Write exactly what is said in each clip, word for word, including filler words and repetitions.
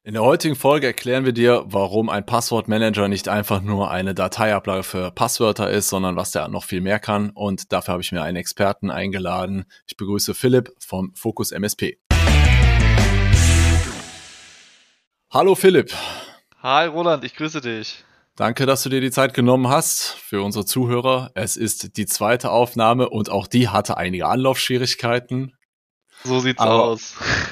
In der heutigen Folge erklären wir dir, warum ein Passwortmanager nicht einfach nur eine Dateiablage für Passwörter ist, sondern was der noch viel mehr kann. Und dafür habe ich mir einen Experten eingeladen. Ich begrüße Philipp vom Focus M S P. Hallo Philipp. Hi Roland, ich grüße dich. Danke, dass du dir die Zeit genommen hast für unsere Zuhörer. Es ist die zweite Aufnahme und auch die hatte einige Anlaufschwierigkeiten. So sieht's aber, aus.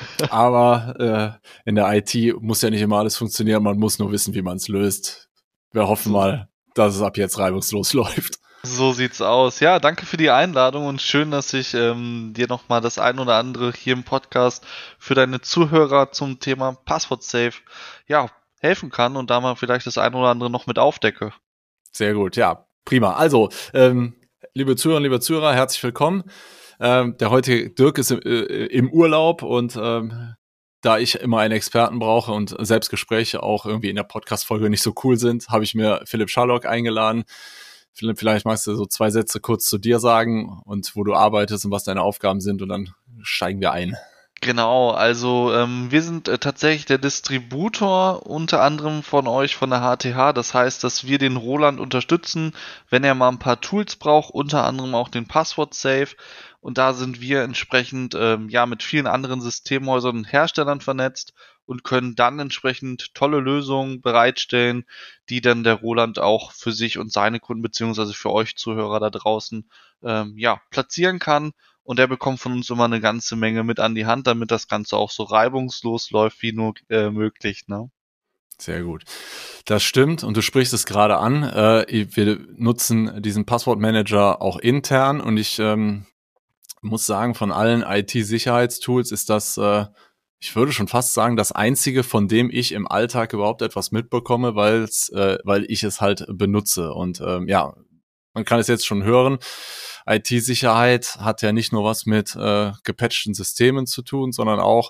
aber äh, in der I T muss ja nicht immer alles funktionieren, man muss nur wissen, wie man es löst. Wir hoffen So. mal, dass es ab jetzt reibungslos läuft. So sieht's aus. Ja, danke für die Einladung und schön, dass ich ähm, dir nochmal das ein oder andere hier im Podcast für deine Zuhörer zum Thema Passwort Safe ja, helfen kann und da mal vielleicht das ein oder andere noch mit aufdecke. Sehr gut, ja, prima. Also, ähm, liebe Zuhörer, liebe Zuhörer, herzlich willkommen. Ähm, der heutige Dirk ist im, äh, im Urlaub und ähm, da ich immer einen Experten brauche und Selbstgespräche auch irgendwie in der Podcast-Folge nicht so cool sind, habe ich mir Philipp Scharlock eingeladen. Philipp, vielleicht magst du so zwei Sätze kurz zu dir sagen und wo du arbeitest und was deine Aufgaben sind und dann steigen wir ein. Genau, also ähm, wir sind äh, tatsächlich der Distributor unter anderem von euch von der H T H. Das heißt, dass wir den Roland unterstützen, wenn er mal ein paar Tools braucht, unter anderem auch den Passwort Safe. Und da sind wir entsprechend ähm, ja mit vielen anderen Systemhäusern und Herstellern vernetzt und können dann entsprechend tolle Lösungen bereitstellen, die dann der Roland auch für sich und seine Kunden beziehungsweise für euch Zuhörer da draußen ähm, ja platzieren kann. Und er bekommt von uns immer eine ganze Menge mit an die Hand, damit das Ganze auch so reibungslos läuft wie nur äh, möglich, ne? Sehr gut. Das stimmt und du sprichst es gerade an. Äh, wir nutzen diesen Passwortmanager auch intern und ich ähm, muss sagen, von allen I T-Sicherheitstools ist das, äh, ich würde schon fast sagen, das einzige, von dem ich im Alltag überhaupt etwas mitbekomme, weil's, äh, weil ich es halt benutze. Und ähm, ja, man kann es jetzt schon hören, I T-Sicherheit hat ja nicht nur was mit äh, gepatchten Systemen zu tun, sondern auch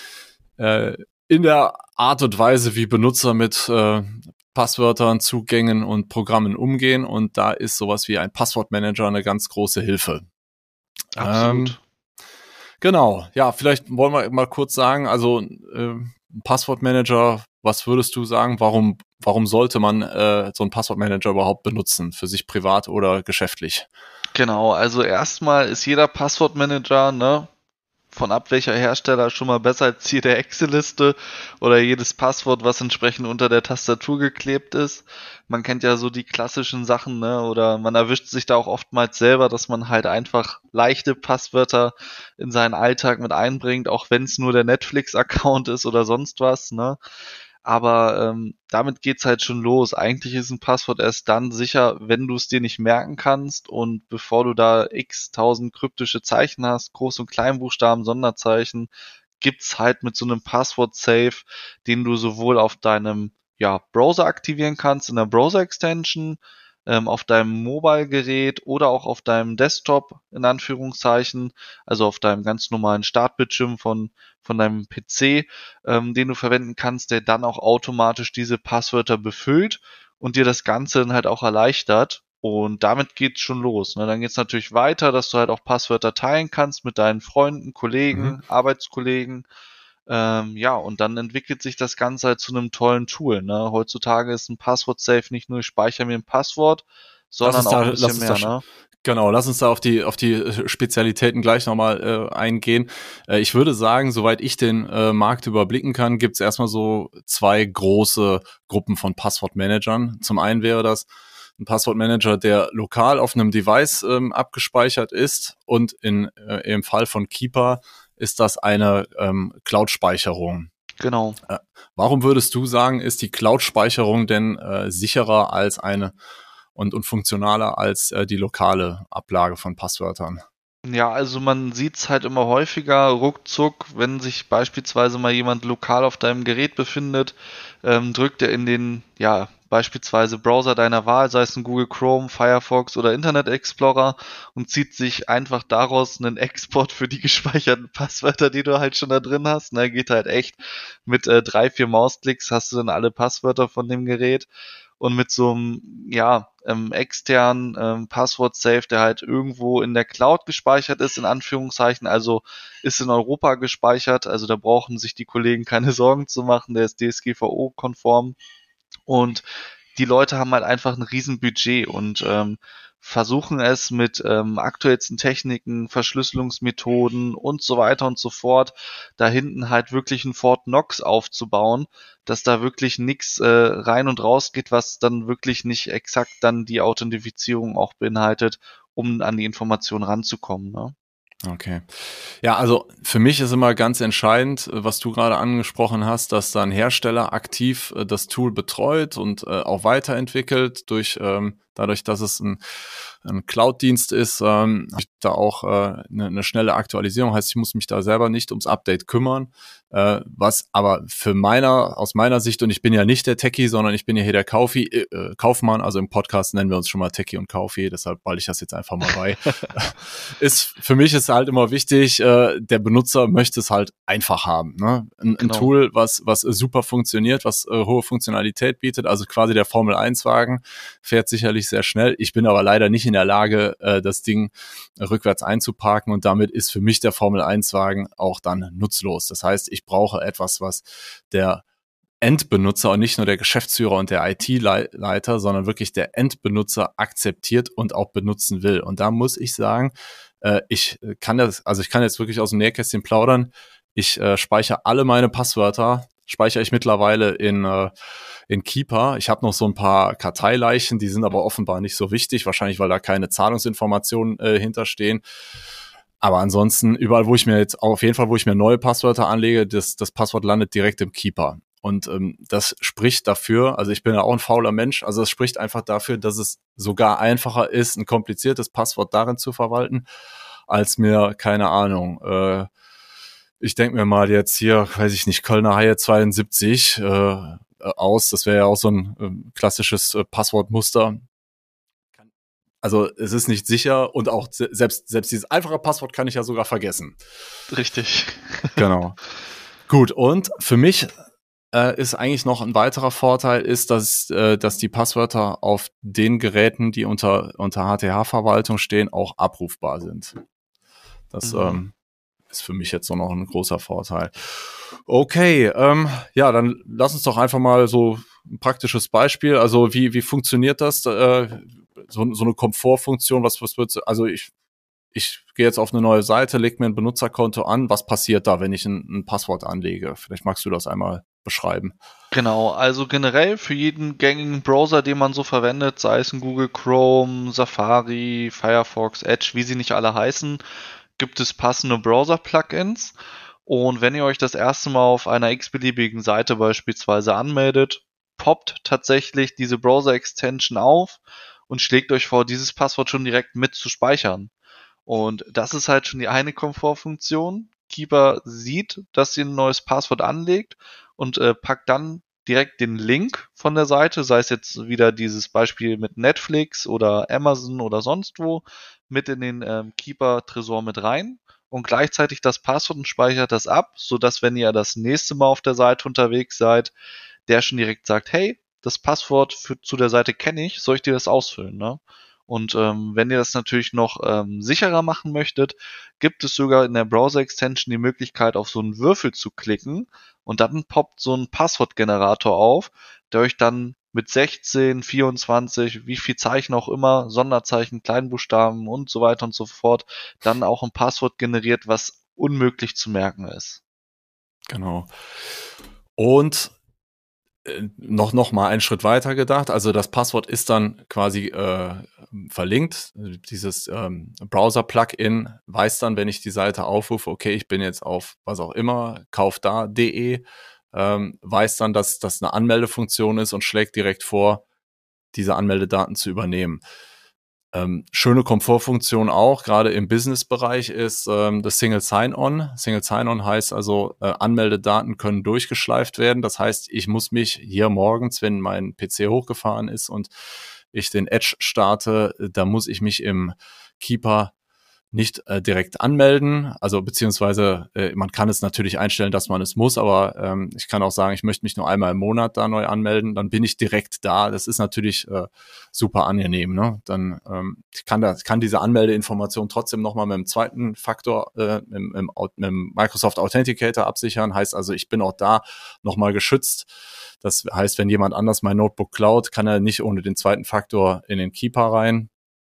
äh, in der Art und Weise, wie Benutzer mit äh, Passwörtern, Zugängen und Programmen umgehen. Und da ist sowas wie ein Passwortmanager eine ganz große Hilfe. Absolut. Ähm, genau, ja, vielleicht wollen wir mal kurz sagen, also äh, Passwortmanager, was würdest du sagen, warum, warum sollte man äh, so einen Passwortmanager überhaupt benutzen, für sich privat oder geschäftlich? Genau, also erstmal ist jeder Passwortmanager, ne, von ab welcher Hersteller schon mal besser als jede Excel-Liste oder jedes Passwort, was entsprechend unter der Tastatur geklebt ist. Man kennt ja so die klassischen Sachen, ne, oder man erwischt sich da auch oftmals selber, dass man halt einfach leichte Passwörter in seinen Alltag mit einbringt, auch wenn es nur der Netflix-Account ist oder sonst was, ne. Aber ähm, damit geht's halt schon los. Eigentlich ist ein Passwort erst dann sicher, wenn du es dir nicht merken kannst und bevor du da x tausend kryptische Zeichen hast, Groß- und Kleinbuchstaben, Sonderzeichen, gibt's halt mit so einem Passwort-Safe, den du sowohl auf deinem ja, Browser aktivieren kannst, in der Browser-Extension, ähm, auf deinem Mobile-Gerät oder auch auf deinem Desktop, in Anführungszeichen, also auf deinem ganz normalen Startbildschirm von, von deinem P C, ähm, den du verwenden kannst, der dann auch automatisch diese Passwörter befüllt und dir das Ganze dann halt auch erleichtert. Und damit geht's schon los. Ne? Dann geht's natürlich weiter, dass du halt auch Passwörter teilen kannst mit deinen Freunden, Mhm. Kollegen, Arbeitskollegen. Ähm, ja, und dann entwickelt sich das Ganze halt zu einem tollen Tool. Ne? Heutzutage ist ein Passwort-Safe nicht nur, ich speichere mir ein Passwort, Lass sondern uns auch da, ein lass bisschen uns da, mehr, ne? genau, lass uns da auf die, auf die Spezialitäten gleich nochmal äh, eingehen. Äh, ich würde sagen, soweit ich den äh, Markt überblicken kann, gibt es erstmal so zwei große Gruppen von Passwortmanagern. Zum einen wäre das ein Passwortmanager, der lokal auf einem Device ähm, abgespeichert ist und in, äh, im Fall von Keeper ist das eine ähm, Cloud-Speicherung. Genau. Äh, warum würdest du sagen, ist die Cloud-Speicherung denn äh, sicherer als eine und, und funktionaler als äh, die lokale Ablage von Passwörtern? Ja, also man sieht's halt immer häufiger, ruckzuck, wenn sich beispielsweise mal jemand lokal auf deinem Gerät befindet, ähm, drückt er in den, ja, beispielsweise Browser deiner Wahl, sei es ein Google Chrome, Firefox oder Internet Explorer und zieht sich einfach daraus einen Export für die gespeicherten Passwörter, die du halt schon da drin hast. Ne, geht halt echt mit äh, drei, vier Mausklicks hast du dann alle Passwörter von dem Gerät. und mit so einem, ja, ähm, externen ähm, Passwort-Safe, der halt irgendwo in der Cloud gespeichert ist, in Anführungszeichen, also ist in Europa gespeichert, also da brauchen sich die Kollegen keine Sorgen zu machen, der ist D S G V O-konform und die Leute haben halt einfach ein riesen Budget und ähm, versuchen es mit ähm, aktuellsten Techniken, Verschlüsselungsmethoden und so weiter und so fort, da hinten halt wirklich ein Fort Knox aufzubauen, dass da wirklich nichts äh, rein und raus geht, was dann wirklich nicht exakt dann die Authentifizierung auch beinhaltet, um an die Information ranzukommen. Ne? Okay. Ja, also für mich ist immer ganz entscheidend, äh, was du gerade angesprochen hast, dass da ein Hersteller aktiv äh, das Tool betreut und äh, auch weiterentwickelt durch ähm, dadurch, dass es ein, ein Cloud-Dienst ist, ähm, habe ich da auch äh, eine, eine schnelle Aktualisierung. Heißt, ich muss mich da selber nicht ums Update kümmern. Äh, was aber für meiner, aus meiner Sicht, und ich bin ja nicht der Techie, sondern ich bin ja hier der Kaufi, äh, Kaufmann, also im Podcast nennen wir uns schon mal Techie und Kaufi, deshalb balle ich das jetzt einfach mal bei. ist, für mich ist halt immer wichtig, äh, der Benutzer möchte es halt einfach haben. Ne? Ein, ein Genau. Tool, was, was super funktioniert, was äh, hohe Funktionalität bietet, also quasi der Formel eins Wagen, fährt sicherlich sehr schnell. Ich bin aber leider nicht in der Lage, äh, das Ding rückwärts einzuparken und damit ist für mich der Formel eins Wagen auch dann nutzlos. Das heißt, ich brauche etwas, was der Endbenutzer und nicht nur der Geschäftsführer und der I T-Leiter, sondern wirklich der Endbenutzer akzeptiert und auch benutzen will. Und da muss ich sagen, äh, ich kann das, also ich kann jetzt wirklich aus dem Nähkästchen plaudern. Ich äh, speichere alle meine Passwörter, speichere ich mittlerweile in äh, in Keeper. Ich habe noch so ein paar Karteileichen, die sind aber offenbar nicht so wichtig, wahrscheinlich weil da keine Zahlungsinformationen äh, hinterstehen. Aber ansonsten, überall, wo ich mir jetzt, auf jeden Fall, wo ich mir neue Passwörter anlege, das, das Passwort landet direkt im Keeper. Und ähm, das spricht dafür, also ich bin ja auch ein fauler Mensch, also es spricht einfach dafür, dass es sogar einfacher ist, ein kompliziertes Passwort darin zu verwalten, als mir, keine Ahnung, äh, ich denke mir mal jetzt hier, weiß ich nicht, Kölner Haie zweiundsiebzig äh, aus, das wäre ja auch so ein äh, klassisches äh, Passwortmuster. Also es ist nicht sicher und auch se- selbst, selbst dieses einfache Passwort kann ich ja sogar vergessen. Richtig. Genau. Gut, und für mich äh, ist eigentlich noch ein weiterer Vorteil, ist, dass, äh, dass die Passwörter auf den Geräten, die unter, unter H T H-Verwaltung stehen, auch abrufbar sind. Das Mhm. ähm, ist für mich jetzt so noch ein großer Vorteil. Okay, ähm, ja, dann lass uns doch einfach mal so ein praktisches Beispiel. Also wie, wie funktioniert das? Äh, so, so eine Komfortfunktion, was, was wird's, also ich, ich gehe jetzt auf eine neue Seite, lege mir ein Benutzerkonto an. Was passiert da, wenn ich ein, ein Passwort anlege? Vielleicht magst du das einmal beschreiben. Genau, also generell für jeden gängigen Browser, den man so verwendet, sei es ein Google Chrome, Safari, Firefox, Edge, wie sie nicht alle heißen, gibt es passende Browser-Plugins. Und wenn ihr euch das erste Mal auf einer x-beliebigen Seite beispielsweise anmeldet, poppt tatsächlich diese Browser-Extension auf und schlägt euch vor, dieses Passwort schon direkt mit zu speichern. Und das ist halt schon die eine Komfortfunktion. Keeper sieht, dass ihr ein neues Passwort anlegt und äh, packt dann direkt den Link von der Seite, sei es jetzt wieder dieses Beispiel mit Netflix oder Amazon oder sonst wo, mit in den ähm, Keeper-Tresor mit rein und gleichzeitig das Passwort und speichert das ab, sodass, wenn ihr das nächste Mal auf der Seite unterwegs seid, der schon direkt sagt, hey, das Passwort für, zu der Seite kenne ich, soll ich dir das ausfüllen, ne? Und ähm, wenn ihr das natürlich noch ähm, sicherer machen möchtet, gibt es sogar in der Browser-Extension die Möglichkeit, auf so einen Würfel zu klicken und dann poppt so ein Passwortgenerator auf, der euch dann mit sechzehn, vierundzwanzig, wie viel Zeichen auch immer, Sonderzeichen, Kleinbuchstaben und so weiter und so fort, dann auch ein Passwort generiert, was unmöglich zu merken ist. Genau. Und äh, noch, noch mal einen Schritt weiter gedacht. Also das Passwort ist dann quasi äh, verlinkt. Dieses ähm, Browser-Plugin weiß dann, wenn ich die Seite aufrufe, okay, ich bin jetzt auf was auch immer, kaufda punkt de, ähm, weiß dann, dass das eine Anmeldefunktion ist und schlägt direkt vor, diese Anmeldedaten zu übernehmen. Ähm, schöne Komfortfunktion auch, gerade im Business-Bereich, ist ähm, das Single Sign-On. Single Sign-On heißt also, äh, Anmeldedaten können durchgeschleift werden. Das heißt, ich muss mich hier morgens, wenn mein P C hochgefahren ist und ich den Edge starte, da muss ich mich im Keeper nicht äh, direkt anmelden, also beziehungsweise äh, man kann es natürlich einstellen, dass man es muss, aber ähm, ich kann auch sagen, ich möchte mich nur einmal im Monat da neu anmelden, dann bin ich direkt da. Das ist natürlich äh, super angenehm. Ne? Dann ähm, ich kann da kann diese Anmeldeinformation trotzdem nochmal mit dem zweiten Faktor, äh, im, im, im Microsoft Authenticator absichern. Heißt also, ich bin auch da nochmal geschützt. Das heißt, wenn jemand anders mein Notebook klaut, kann er nicht ohne den zweiten Faktor in den Keeper rein.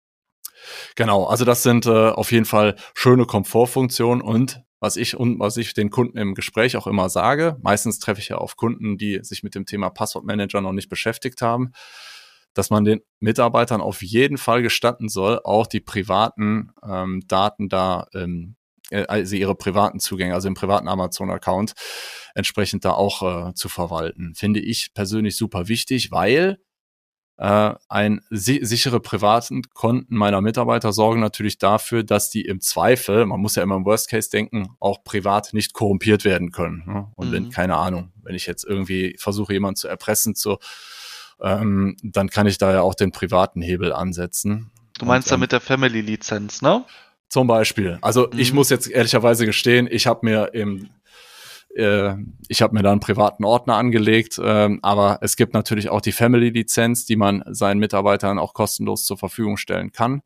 Genau, also das sind äh, auf jeden Fall schöne Komfortfunktionen und was ich und was ich den Kunden im Gespräch auch immer sage, meistens treffe ich ja auf Kunden, die sich mit dem Thema Passwortmanager noch nicht beschäftigt haben, dass man den Mitarbeitern auf jeden Fall gestatten soll, auch die privaten ähm, Daten da, ähm, also ihre privaten Zugänge, also im privaten Amazon-Account, entsprechend da auch äh, zu verwalten. Finde ich persönlich super wichtig, weil Äh, ein si- sichere privaten Konten meiner Mitarbeiter sorgen natürlich dafür, dass die im Zweifel, man muss ja immer im Worst Case denken, auch privat nicht korrumpiert werden können. Ne? Und wenn, Mhm. keine Ahnung, wenn ich jetzt irgendwie versuche, jemanden zu erpressen, zu, ähm, dann kann ich da ja auch den privaten Hebel ansetzen. Du Und meinst da ähm, mit der Family-Lizenz, ne? zum Beispiel, also ich Mhm. muss jetzt ehrlicherweise gestehen, ich habe mir im äh, ich habe mir da einen privaten Ordner angelegt, ähm, aber es gibt natürlich auch die Family-Lizenz, die man seinen Mitarbeitern auch kostenlos zur Verfügung stellen kann.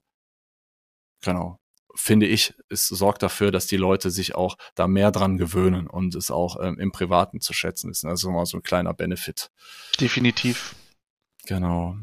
Genau. Finde ich, es sorgt dafür, dass die Leute sich auch da mehr dran gewöhnen und es auch ähm, im Privaten zu schätzen ist. Also mal so ein kleiner Benefit. Definitiv. Genau.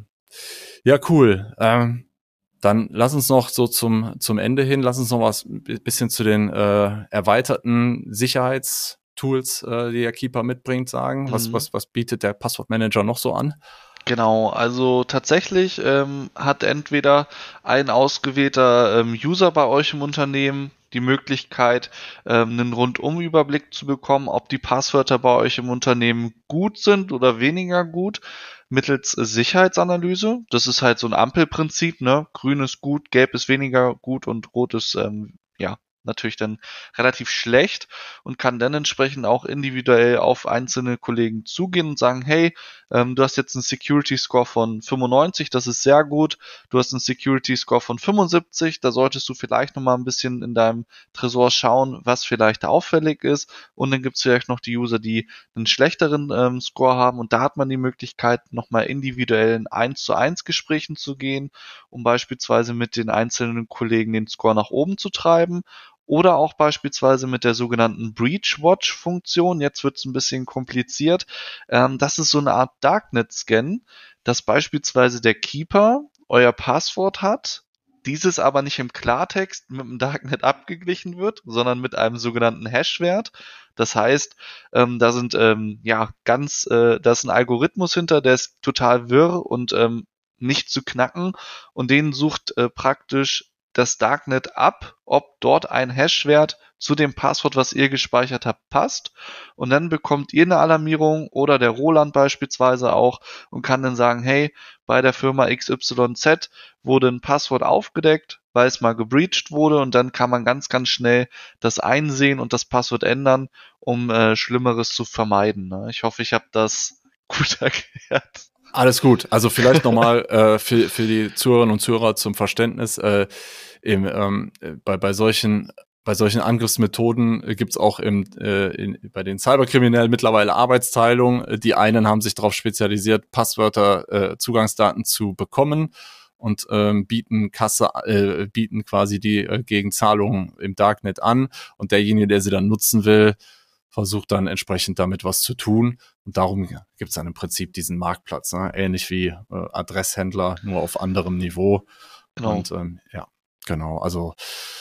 Ja, cool. Ähm, dann lass uns noch so zum, zum Ende hin, lass uns noch was ein bisschen zu den äh, erweiterten Sicherheitstools, äh, die der Keeper mitbringt, sagen. Was, Mhm. was, was bietet der Passwortmanager noch so an? Genau, also tatsächlich ähm, hat entweder ein ausgewählter ähm, User bei euch im Unternehmen die Möglichkeit, ähm, einen Rundumüberblick zu bekommen, ob die Passwörter bei euch im Unternehmen gut sind oder weniger gut, mittels Sicherheitsanalyse. Das ist halt so ein Ampelprinzip, ne? Grün ist gut, gelb ist weniger gut und rot ist ähm, ja natürlich dann relativ schlecht und kann dann entsprechend auch individuell auf einzelne Kollegen zugehen und sagen, hey, ähm, du hast jetzt einen Security Score von fünfundneunzig, das ist sehr gut. Du hast einen Security Score von fünfundsiebzig, da solltest du vielleicht nochmal ein bisschen in deinem Tresor schauen, was vielleicht auffällig ist. Und dann gibt es vielleicht noch die User, die einen schlechteren ähm, Score haben. Und da hat man die Möglichkeit, nochmal individuell in eins zu eins Gesprächen zu gehen, um beispielsweise mit den einzelnen Kollegen den Score nach oben zu treiben. Oder auch beispielsweise mit der sogenannten Breach Watch Funktion. Jetzt wird es ein bisschen kompliziert. Ähm, das ist so eine Art Darknet-Scan, dass beispielsweise der Keeper euer Passwort hat, dieses aber nicht im Klartext mit dem Darknet abgeglichen wird, sondern mit einem sogenannten Hash-Wert. Das heißt, ähm, da sind ähm, ja ganz, äh, da ist ein Algorithmus hinter, der ist total wirr und ähm, nicht zu knacken und den sucht äh, praktisch das Darknet ab, ob dort ein Hash-Wert zu dem Passwort, was ihr gespeichert habt, passt. Und dann bekommt ihr eine Alarmierung oder der Roland beispielsweise auch und kann dann sagen, hey, bei der Firma X Y Z wurde ein Passwort aufgedeckt, weil es mal gebreached wurde und dann kann man ganz, ganz schnell das einsehen und das Passwort ändern, um äh, Schlimmeres zu vermeiden. Ne? Ich hoffe, ich habe das gut erklärt. Alles gut. Also vielleicht nochmal äh, für, für die Zuhörerinnen und Zuhörer zum Verständnis. Äh, im, ähm, bei, bei solchen bei solchen Angriffsmethoden äh, gibt es auch im, äh, in, bei den Cyberkriminellen mittlerweile Arbeitsteilung. Die einen haben sich darauf spezialisiert, Passwörter, äh, Zugangsdaten zu bekommen und ähm, bieten Kasse, äh, bieten quasi die äh, Gegenzahlungen im Darknet an. Und derjenige, der sie dann nutzen will, versucht dann entsprechend damit was zu tun. Und darum gibt es dann im Prinzip diesen Marktplatz, ne? Ähnlich wie äh, Adresshändler, nur auf anderem Niveau. Genau. Und ähm, ja, genau, also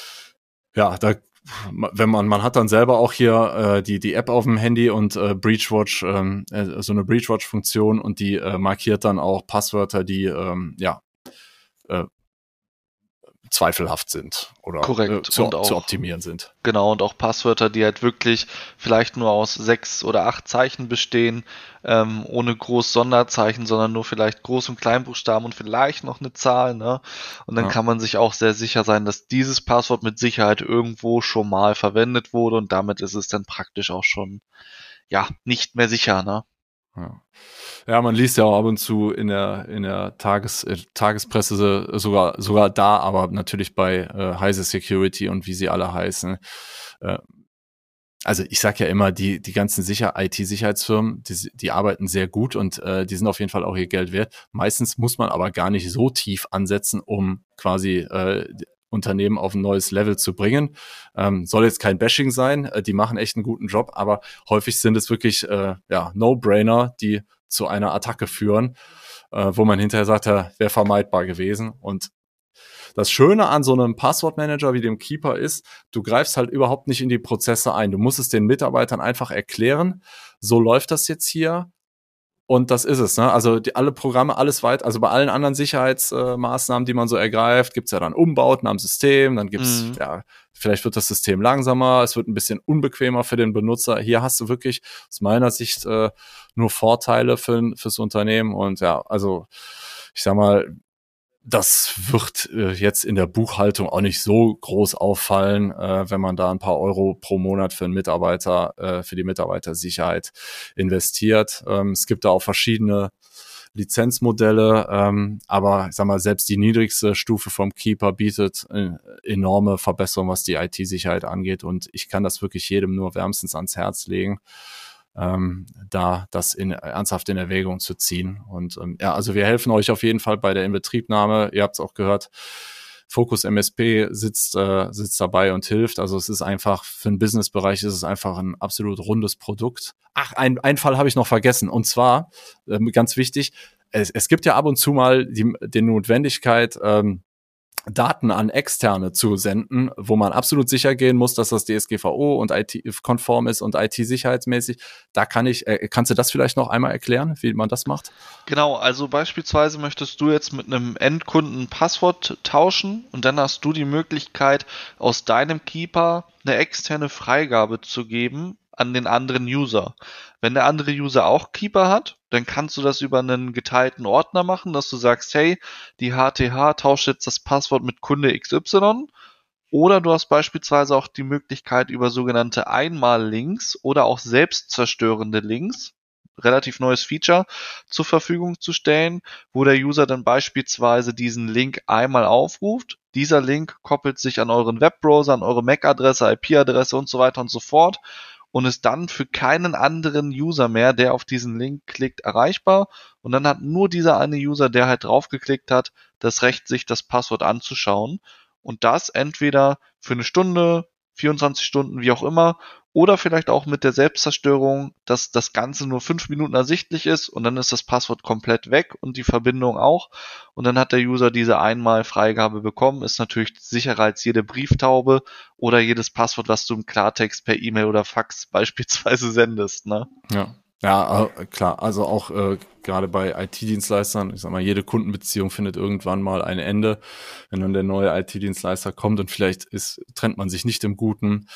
ja, da wenn man, man hat dann selber auch hier äh, die, die App auf dem Handy und äh, Breachwatch, ähm, äh, so eine Breachwatch-Funktion und die äh, markiert dann auch Passwörter, die ähm, ja äh, zweifelhaft sind oder äh, Korrekt. zu, Und zu auch optimieren sind. Genau, und auch Passwörter, die halt wirklich vielleicht nur aus sechs oder acht Zeichen bestehen, ähm, ohne groß Sonderzeichen, sondern nur vielleicht Groß- und Kleinbuchstaben und vielleicht noch eine Zahl, ne? Und dann Ja. kann man sich auch sehr sicher sein, dass dieses Passwort mit Sicherheit irgendwo schon mal verwendet wurde und damit ist es dann praktisch auch schon, ja, nicht mehr sicher, ne? Ja. Ja, man liest ja auch ab und zu in der in der Tages, äh, Tagespresse sogar sogar da, aber natürlich bei äh, Heise Security und wie sie alle heißen. Äh, also ich sag ja immer, die die ganzen Sicher I T-Sicherheitsfirmen, die, die arbeiten sehr gut und äh, die sind auf jeden Fall auch ihr Geld wert. Meistens muss man aber gar nicht so tief ansetzen, um quasi äh, Unternehmen auf ein neues Level zu bringen. Ähm, soll jetzt kein Bashing sein, äh, die machen echt einen guten Job, aber häufig sind es wirklich äh, ja No-Brainer, die zu einer Attacke führen, äh, wo man hinterher sagt, ja, wäre vermeidbar gewesen. Und das Schöne an so einem Passwortmanager wie dem Keeper ist, du greifst halt überhaupt nicht in die Prozesse ein. Du musst es den Mitarbeitern einfach erklären, so läuft das jetzt hier. Und das ist es, ne? Also die, alle Programme, alles weit, also bei allen anderen Sicherheitsmaßnahmen, äh, die man so ergreift, gibt's ja dann Umbauten am System, dann gibt's, mhm. ja, vielleicht wird das System langsamer, es wird ein bisschen unbequemer für den Benutzer. Hier hast du wirklich aus meiner Sicht äh, nur Vorteile für, fürs Unternehmen. Und ja, also ich sag mal, das wird äh, jetzt in der Buchhaltung auch nicht so groß auffallen, äh, wenn man da ein paar Euro pro Monat für einen Mitarbeiter, äh, für die Mitarbeitersicherheit investiert. Ähm, es gibt da auch verschiedene Lizenzmodelle, ähm, aber ich sag mal, selbst die niedrigste Stufe vom Keeper bietet äh, enorme Verbesserungen, was die I T-Sicherheit angeht. Und ich kann das wirklich jedem nur wärmstens ans Herz legen, Ähm, da das in, ernsthaft in Erwägung zu ziehen. Und ähm, ja, also wir helfen euch auf jeden Fall bei der Inbetriebnahme. Ihr habt es auch gehört, Focus M S P sitzt äh, sitzt dabei und hilft. Also es ist einfach, für den Businessbereich ist es einfach ein absolut rundes Produkt. Ach, ein, ein Fall habe ich noch vergessen. Und zwar, ähm, ganz wichtig, es, es gibt ja ab und zu mal die, die Notwendigkeit, ähm, Daten an Externe zu senden, wo man absolut sicher gehen muss, dass das D S G V O und I T-konform ist und I T-sicherheitsmäßig. Da kann ich, äh, kannst du das vielleicht noch einmal erklären, wie man das macht? Genau, also beispielsweise möchtest du jetzt mit einem Endkunden ein Passwort tauschen und dann hast du die Möglichkeit, aus deinem Keeper eine externe Freigabe zu geben an den anderen User. Wenn der andere User auch Keeper hat, dann kannst du das über einen geteilten Ordner machen, dass du sagst, hey, die H T H tauscht jetzt das Passwort mit Kunde X Y. Oder du hast beispielsweise auch die Möglichkeit, über sogenannte Einmal-Links oder auch selbstzerstörende Links, relativ neues Feature, zur Verfügung zu stellen, wo der User dann beispielsweise diesen Link einmal aufruft. Dieser Link koppelt sich an euren Webbrowser, an eure M A C-Adresse, I P-Adresse und so weiter und so fort und ist dann für keinen anderen User mehr, der auf diesen Link klickt, erreichbar. Und dann hat nur dieser eine User, der halt draufgeklickt hat, das Recht, sich das Passwort anzuschauen. Und das entweder für eine Stunde, vierundzwanzig Stunden, wie auch immer, oder vielleicht auch mit der Selbstzerstörung, dass das Ganze nur fünf Minuten ersichtlich ist und dann ist das Passwort komplett weg und die Verbindung auch. Und dann hat der User diese einmal Freigabe bekommen, ist natürlich sicherer als jede Brieftaube oder jedes Passwort, was du im Klartext per E-Mail oder Fax beispielsweise sendest, ne? Ja. Ja, äh, klar, also auch äh, gerade bei I T-Dienstleistern, ich sag mal, jede Kundenbeziehung findet irgendwann mal ein Ende, wenn dann der neue I T-Dienstleister kommt und vielleicht ist, trennt man sich nicht im Guten.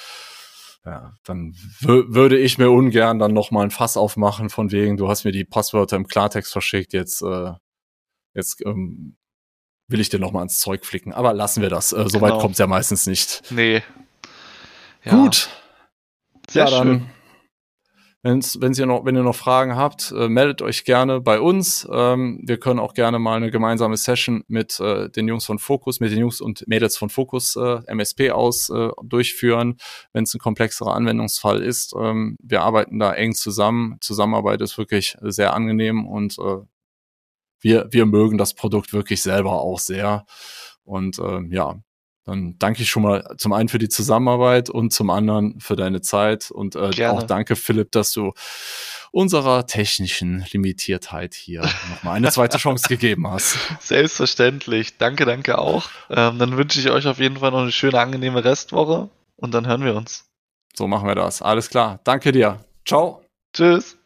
Ja, dann w- würde ich mir ungern dann nochmal ein Fass aufmachen von wegen, du hast mir die Passwörter im Klartext verschickt, jetzt, äh, jetzt ähm, will ich dir nochmal ans Zeug flicken. Aber lassen wir das, äh, soweit Genau. kommt's ja meistens nicht. Nee. Ja. Gut. Sehr ja, dann schön. Wenn's, wenn's ihr noch, wenn ihr noch Fragen habt, äh, meldet euch gerne bei uns. Ähm, wir können auch gerne mal eine gemeinsame Session mit äh, den Jungs von Focus, mit den Jungs und Mädels von Focus äh, M S P aus äh, durchführen, wenn es ein komplexerer Anwendungsfall ist. Ähm, wir arbeiten da eng zusammen. Zusammenarbeit ist wirklich sehr angenehm und äh, wir, wir mögen das Produkt wirklich selber auch sehr. Und äh, ja, dann danke ich schon mal zum einen für die Zusammenarbeit und zum anderen für deine Zeit und äh, auch danke, Philipp, dass du unserer technischen Limitiertheit hier nochmal eine zweite Chance gegeben hast. Selbstverständlich. Danke, danke auch. Ähm, dann wünsche ich euch auf jeden Fall noch eine schöne, angenehme Restwoche und dann hören wir uns. So machen wir das. Alles klar. Danke dir. Ciao. Tschüss.